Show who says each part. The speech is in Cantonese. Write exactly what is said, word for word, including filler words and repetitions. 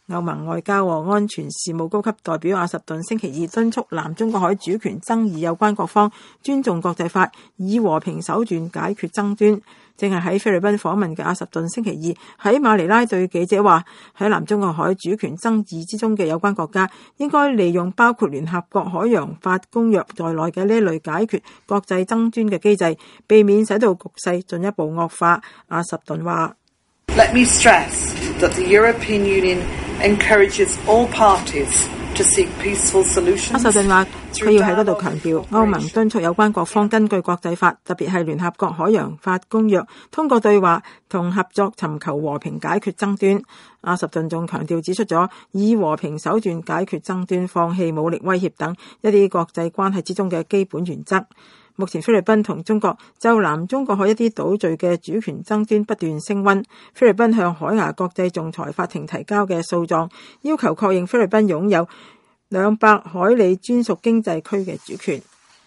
Speaker 1: 歐盟外交和安全事務高級代表阿什頓星期二敦促南中國海主權爭議有關各方尊重國際法，以和平手段解決爭端。正係喺菲律賓訪問嘅阿什頓星期二喺馬尼拉對記者話，喺南中國海主權爭議之中嘅有關國家應該利用包括聯合國海洋法公約在內嘅呢一類解決國際爭端嘅機制，避免使到局勢進一步惡化。阿什頓話
Speaker 2: ：Let me stress that the European Union encourages all parties to seek peaceful solutions。
Speaker 1: 阿什頓話，佢要喺嗰度強調，歐盟敦促有關各方根據國際法，特別係聯合國海洋法公約，通過對話同合作尋求和平解決爭端。阿什頓仲強調指出咗以和平手段解決爭端、放棄武力威脅等一啲國際關係之中嘅基本原則。目前菲律賓同中國就南中國海一啲島嶼嘅主權爭端不斷升溫。菲律賓向海牙國際仲裁法庭提交嘅訴狀，要求確認菲律賓擁有兩百海里專屬經濟區嘅主權。